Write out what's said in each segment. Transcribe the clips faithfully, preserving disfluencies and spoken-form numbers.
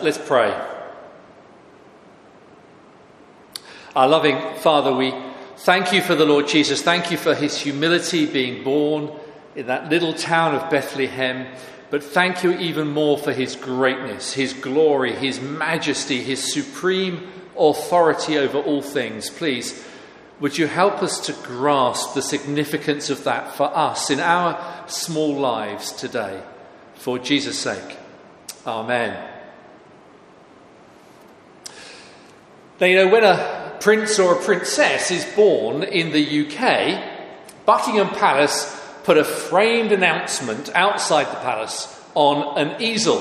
let's pray. Our loving Father, we thank you for the Lord Jesus. Thank you for his humility, being born in that little town of Bethlehem. But thank you even more for his greatness, his glory, his majesty, his supreme authority over all things. Please, would you help us to grasp the significance of that for us in our small lives today? For Jesus' sake. Amen. Now, you know, when a prince or a princess is born in the U K, Buckingham Palace put a framed announcement outside the palace on an easel.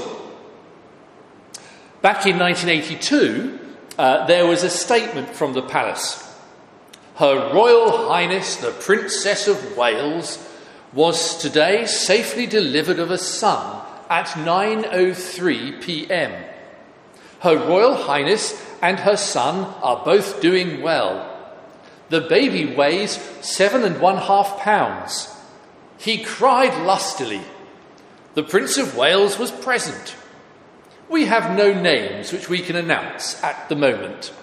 Back in nineteen eighty-two, uh, there was a statement from the palace. Her Royal Highness, the Princess of Wales, was today safely delivered of a son at nine oh three p.m. Her Royal Highness and her son are both doing well. The baby weighs seven and one half pounds. He cried lustily. The Prince of Wales was present. We have no names which we can announce at the moment.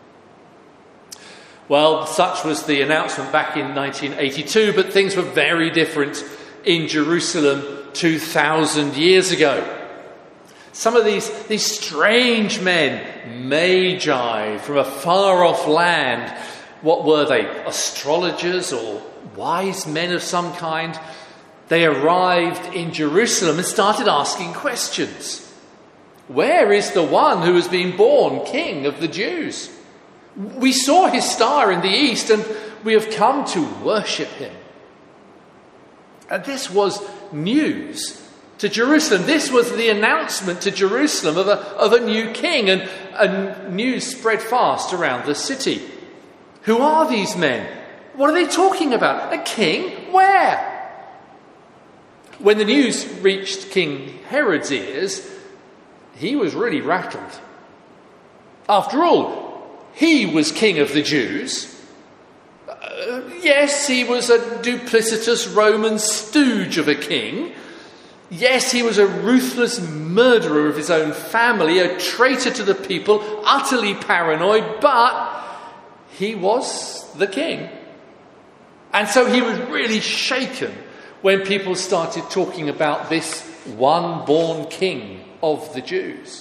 Well, such was the announcement back in nineteen eighty-two, but things were very different in Jerusalem two thousand years ago. Some of these, these strange men, magi from a far-off land, what were they, astrologers or wise men of some kind? They arrived in Jerusalem and started asking questions. Where is the one who has been born King of the Jews? We saw his star in the east and we have come to worship him. And this was news to Jerusalem. This was the announcement to Jerusalem of a, of a new king, and, and news spread fast around the city. Who are these men? What are they talking about? A king? Where? When the news reached King Herod's ears, he was really rattled. After all, he was king of the Jews. Uh, yes, he was a duplicitous Roman stooge of a king. Yes, he was a ruthless murderer of his own family, a traitor to the people, utterly paranoid, but he was the king. And so he was really shaken when people started talking about this one born king of the Jews.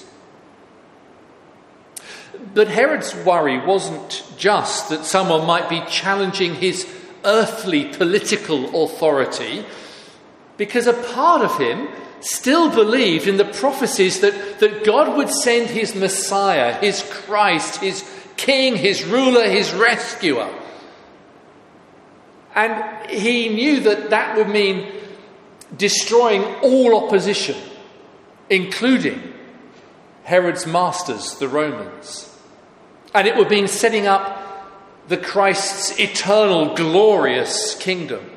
But Herod's worry wasn't just that someone might be challenging his earthly political authority, because a part of him still believed in the prophecies that, that God would send his Messiah, his Christ, his King, his ruler, his rescuer. And he knew that that would mean destroying all opposition, including Herod's masters, the Romans. And it would mean setting up the Christ's eternal, glorious kingdom.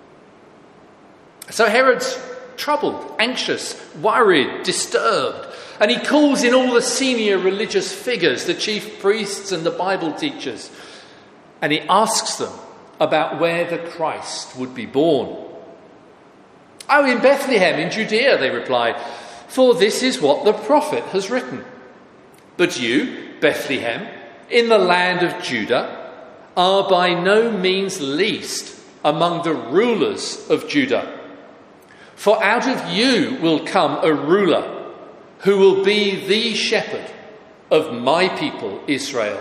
So Herod's troubled, anxious, worried, disturbed. And he calls in all the senior religious figures, the chief priests and the Bible teachers. And he asks them about where the Christ would be born. Oh, in Bethlehem, in Judea, they replied, for this is what the prophet has written. But you, Bethlehem, in the land of Judah, are by no means least among the rulers of Judah. For out of you will come a ruler who will be the shepherd of my people Israel.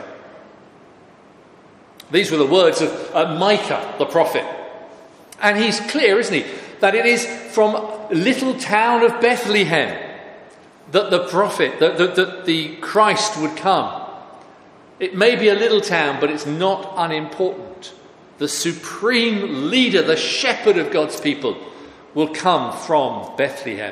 These were the words of uh, Micah, the prophet. And he's clear, isn't he, that it is from little town of Bethlehem that the prophet, that, that, that the Christ would come. It may be a little town, but it's not unimportant. The supreme leader, the shepherd of God's people, will come from Bethlehem.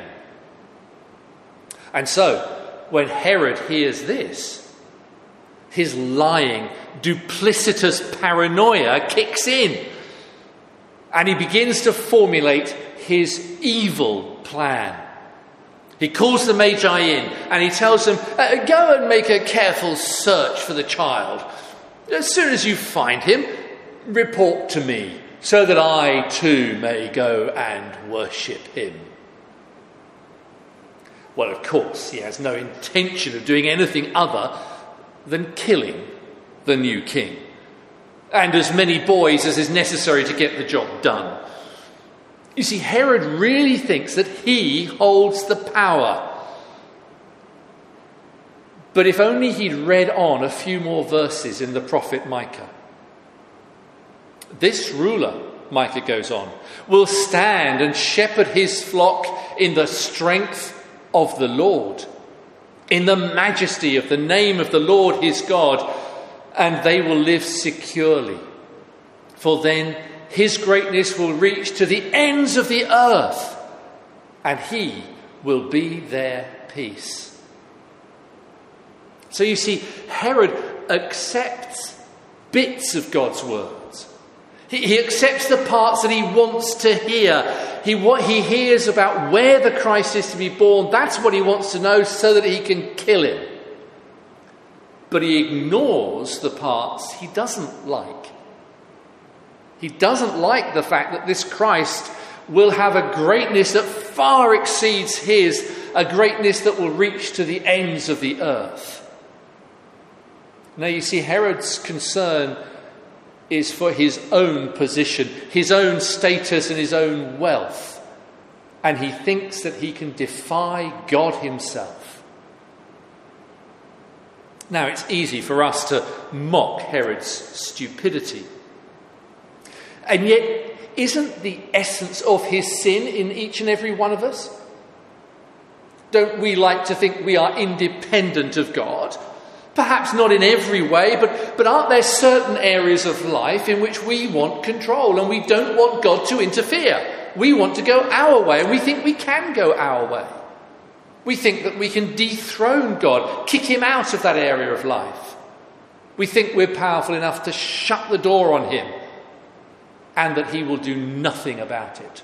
And so, when Herod hears this, his lying, duplicitous paranoia kicks in. And he begins to formulate his evil plan. He calls the Magi in and he tells them, uh, go and make a careful search for the child. As soon as you find him, report to me, so that I too may go and worship him. Well, of course, he has no intention of doing anything other than killing the new king, and as many boys as is necessary to get the job done. You see, Herod really thinks that he holds the power. But if only he'd read on a few more verses in the prophet Micah. This ruler, Micah goes on, will stand and shepherd his flock in the strength of the Lord, in the majesty of the name of the Lord his God, and they will live securely. For then his greatness will reach to the ends of the earth, and he will be their peace. So you see, Herod accepts bits of God's words. He, he accepts the parts that he wants to hear. He, what he hears about where the Christ is to be born, that's what he wants to know so that he can kill him. But he ignores the parts he doesn't like. He doesn't like the fact that this Christ will have a greatness that far exceeds his, a greatness that will reach to the ends of the earth. Now you see, Herod's concern is for his own position, his own status and his own wealth. And he thinks that he can defy God himself. Now it's easy for us to mock Herod's stupidity. And yet, isn't the essence of his sin in each and every one of us? Don't we like to think we are independent of God? Perhaps not in every way, but, but aren't there certain areas of life in which we want control and we don't want God to interfere? We want to go our way, and we think we can go our way. We think that we can dethrone God, kick him out of that area of life. We think we're powerful enough to shut the door on him and that he will do nothing about it.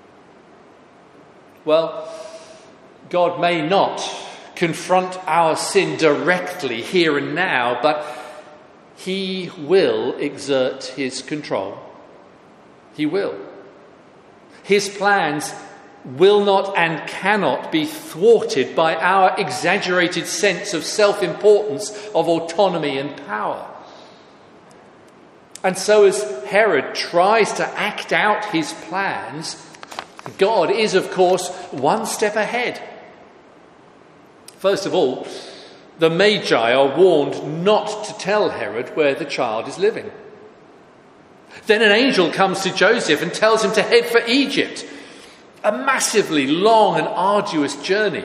Well, God may not confront our sin directly here and now, but he will exert his control. He will. His plans will not and cannot be thwarted by our exaggerated sense of self-importance, of autonomy and power. And so as Herod tries to act out his plans, God is, of course, one step ahead. First of all, the Magi are warned not to tell Herod where the child is living. Then an angel comes to Joseph and tells him to head for Egypt. A massively long and arduous journey.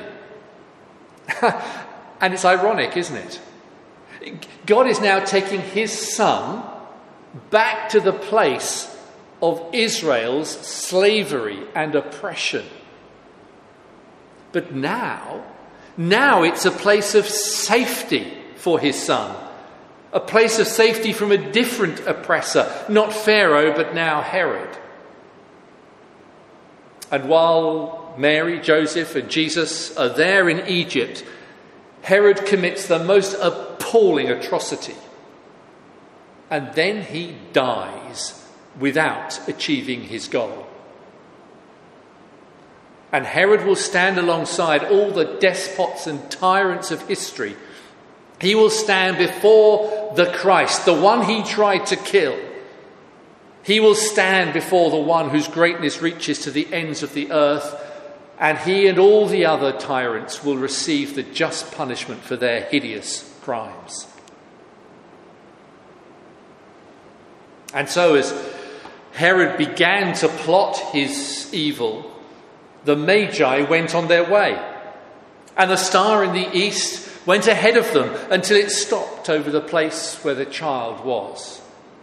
And it's ironic, isn't it? God is now taking his son back to the place of Israel's slavery and oppression. But now, now it's a place of safety for his son. A place of safety from a different oppressor, not Pharaoh, but now Herod. And while Mary, Joseph, and Jesus are there in Egypt, Herod commits the most appalling atrocity. And then he dies without achieving his goal. And Herod will stand alongside all the despots and tyrants of history. He will stand before the Christ, the one he tried to kill. He will stand before the one whose greatness reaches to the ends of the earth, and he and all the other tyrants will receive the just punishment for their hideous crimes. And so as Herod began to plot his evil, the Magi went on their way, and the star in the east went ahead of them until it stopped over the place where the child was.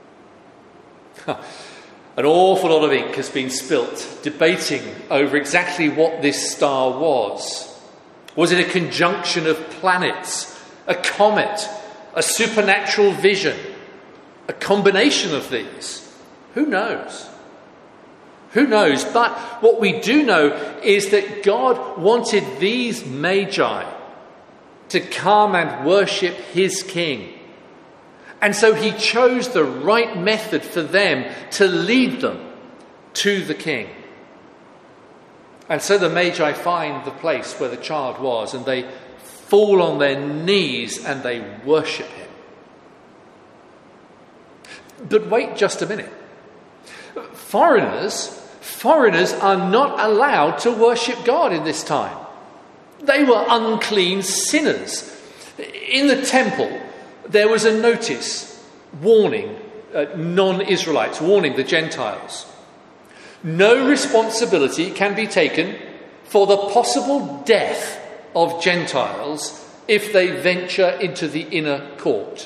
An awful lot of ink has been spilt debating over exactly what this star was. Was it a conjunction of planets, a comet, a supernatural vision, a combination of these? Who knows? Who knows? But what we do know is that God wanted these Magi to come and worship his king. And so he chose the right method for them to lead them to the king. And so the Magi find the place where the child was, and they fall on their knees and they worship him. But wait just a minute. Foreigners, foreigners are not allowed to worship God in this time. They were unclean sinners. In the temple, there was a notice warning uh, non-Israelites, warning the Gentiles. No responsibility can be taken for the possible death of Gentiles if they venture into the inner court.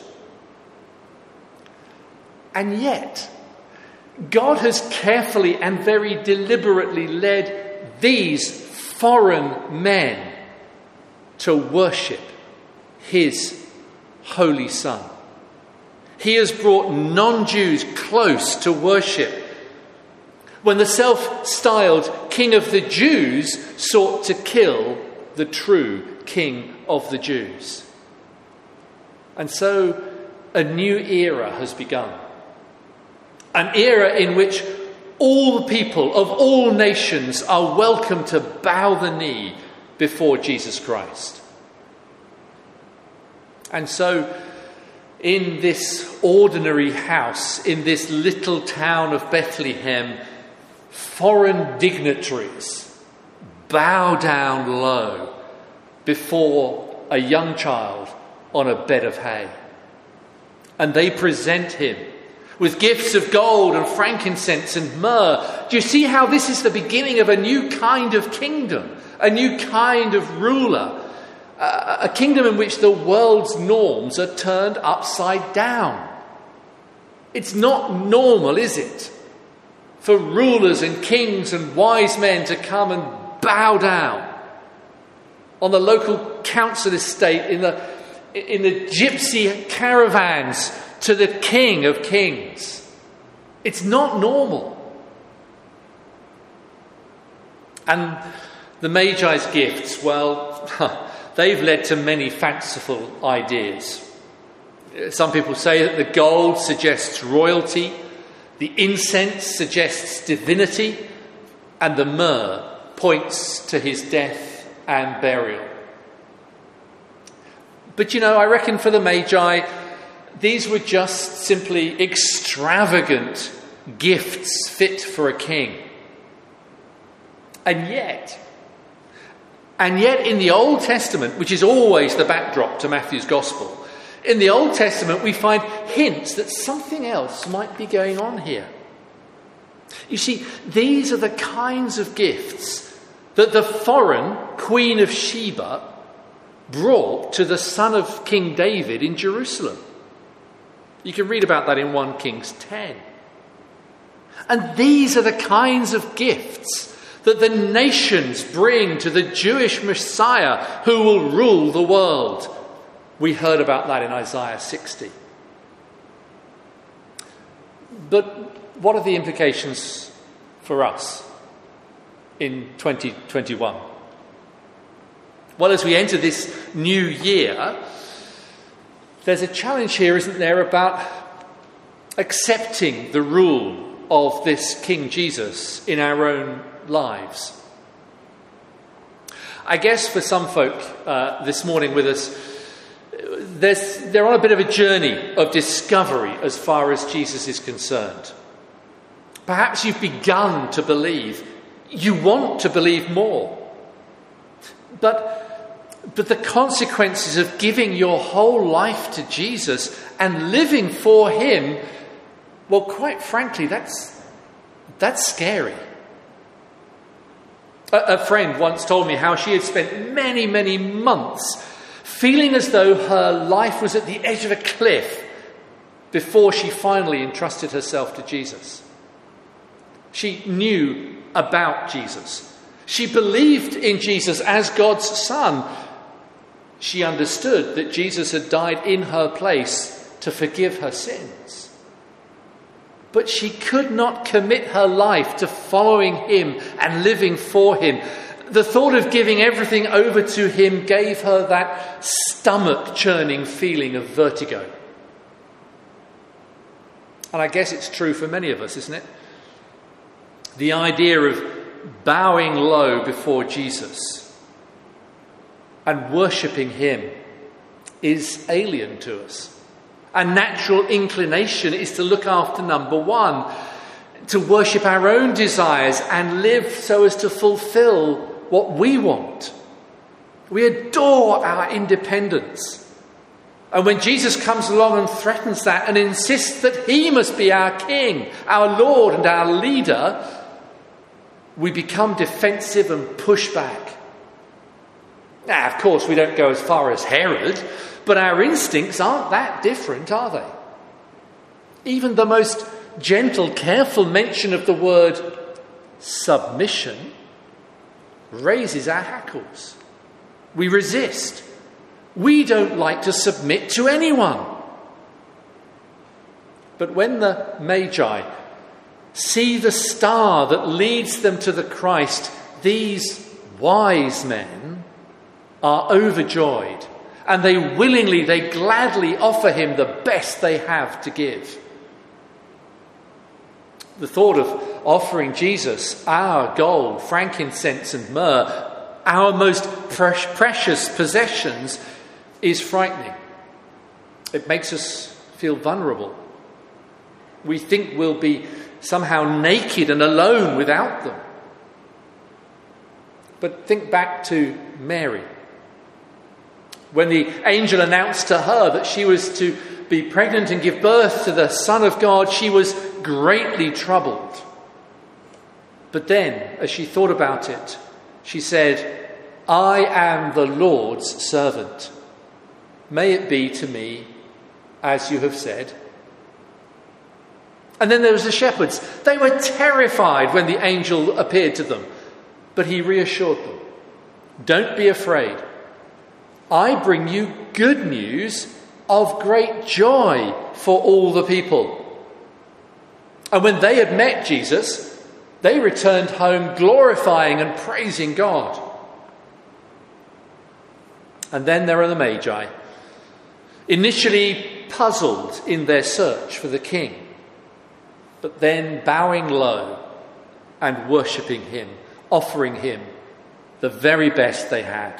And yet, God has carefully and very deliberately led these foreign men to worship his holy Son. He has brought non-Jews close to worship. When the self-styled King of the Jews sought to kill the true King of the Jews. And so a new era has begun. An era in which all the people of all nations are welcome to bow the knee before Jesus Christ. And so, in this ordinary house, in this little town of Bethlehem, foreign dignitaries bow down low before a young child on a bed of hay. And they present him with gifts of gold and frankincense and myrrh. Do you see how this is the beginning of a new kind of kingdom, a new kind of ruler, a, a kingdom in which the world's norms are turned upside down? It's not normal, is it, for rulers and kings and wise men to come and bow down on the local council estate, in the, in the gypsy caravans, to the King of Kings. It's not normal. And the Magi's gifts, well, they've led to many fanciful ideas. Some people say that the gold suggests royalty, the incense suggests divinity, and the myrrh points to his death and burial. But you know, I reckon for the Magi, these were just simply extravagant gifts fit for a king. And yet, and yet in the Old Testament, which is always the backdrop to Matthew's Gospel, in the Old Testament we find hints that something else might be going on here. You see, these are the kinds of gifts that the foreign Queen of Sheba brought to the son of King David in Jerusalem. You can read about that in First Kings ten. And these are the kinds of gifts that the nations bring to the Jewish Messiah who will rule the world. We heard about that in Isaiah sixty. But what are the implications for us in twenty twenty-one? Well, as we enter this new year, there's a challenge here, isn't there, about accepting the rule of this King Jesus in our own lives. I guess for some folk uh, this morning with us, there's, they're on a bit of a journey of discovery as far as Jesus is concerned. Perhaps you've begun to believe. You want to believe more. But But the consequences of giving your whole life to Jesus and living for him, well, quite frankly, that's that's scary. A, a friend once told me how she had spent many, many months feeling as though her life was at the edge of a cliff before she finally entrusted herself to Jesus. She knew about Jesus. She believed in Jesus as God's Son. She understood that Jesus had died in her place to forgive her sins. But she could not commit her life to following him and living for him. The thought of giving everything over to him gave her that stomach-churning feeling of vertigo. And I guess it's true for many of us, isn't it? The idea of bowing low before Jesus and worshipping him is alien to us. Our natural inclination is to look after number one, to worship our own desires and live so as to fulfill what we want. We adore our independence. And when Jesus comes along and threatens that and insists that he must be our king, our Lord and our leader, we become defensive and push back. Now, of course, we don't go as far as Herod, but our instincts aren't that different, are they? Even the most gentle, careful mention of the word submission raises our hackles. We resist. We don't like to submit to anyone. But when the Magi see the star that leads them to the Christ, these wise men are overjoyed, and they willingly, they gladly offer him the best they have to give. The thought of offering Jesus our gold, frankincense and myrrh, our most precious possessions, is frightening. It makes us feel vulnerable. We think we'll be somehow naked and alone without them. But think back to Mary. When the angel announced to her that she was to be pregnant and give birth to the Son of God, she was greatly troubled. But then, as she thought about it, she said, "I am the Lord's servant. May it be to me as you have said." And then there was the shepherds. They were terrified when the angel appeared to them, but he reassured them. "Don't be afraid. I bring you good news of great joy for all the people." And when they had met Jesus, they returned home glorifying and praising God. And then there are the Magi, initially puzzled in their search for the king, but then bowing low and worshipping him, offering him the very best they had.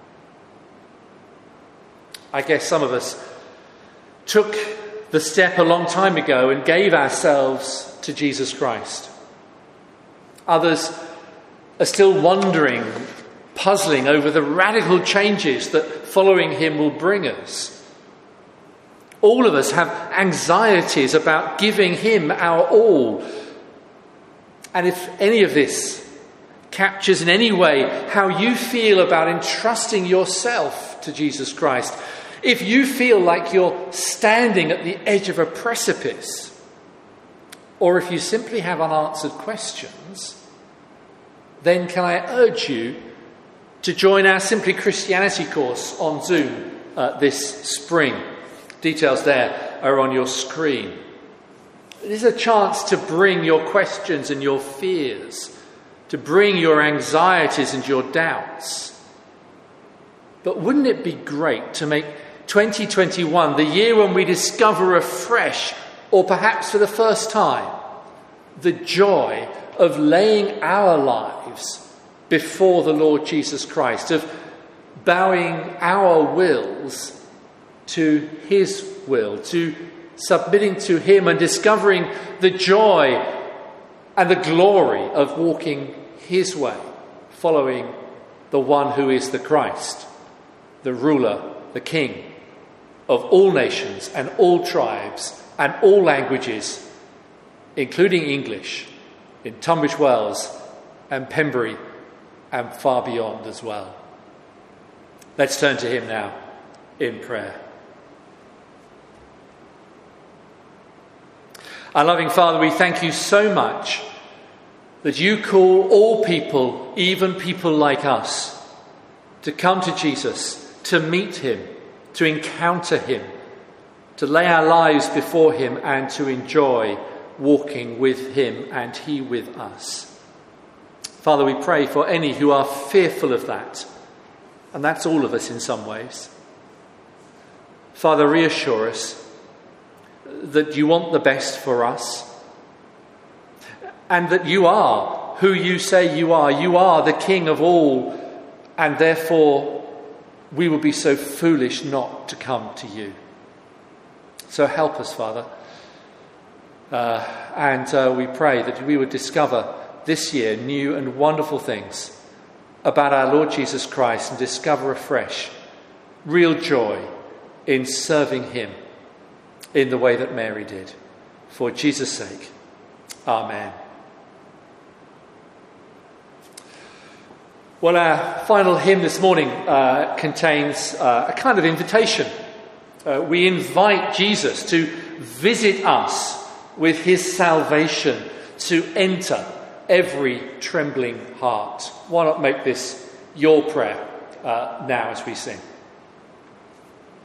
I guess some of us took the step a long time ago and gave ourselves to Jesus Christ. Others are still wondering, puzzling over the radical changes that following him will bring us. All of us have anxieties about giving him our all. And if any of this captures in any way how you feel about entrusting yourself to Jesus Christ, if you feel like you're standing at the edge of a precipice, or if you simply have unanswered questions, then can I urge you to join our Simply Christianity course on Zoom uh, this spring. Details there are on your screen. It is a chance to bring your questions and your fears, to bring your anxieties and your doubts. But wouldn't it be great to make twenty twenty-one the year when we discover afresh, or perhaps for the first time, the joy of laying our lives before the Lord Jesus Christ, of bowing our wills to his will, to submitting to him and discovering the joy and the glory of walking his way, following the one who is the Christ, the ruler, the king of all nations and all tribes and all languages, including English, in Tunbridge Wells and Pembury and far beyond as well. Let's turn to him now in prayer. Our loving Father, we thank you so much that you call all people, even people like us, to come to Jesus, to meet him, to encounter him, to lay our lives before him and to enjoy walking with him and he with us. Father, we pray for any who are fearful of that, and that's all of us in some ways. Father, reassure us that you want the best for us, and that you are who you say you are. You are the King of all, and therefore we would be so foolish not to come to you. So help us, Father. Uh, and uh, we pray that we would discover this year new and wonderful things about our Lord Jesus Christ and discover afresh real joy in serving him in the way that Mary did. For Jesus' sake, amen. Well, our final hymn this morning uh, contains uh, a kind of invitation. Uh, we invite Jesus to visit us with his salvation, to enter every trembling heart. Why not make this your prayer uh, now as we sing?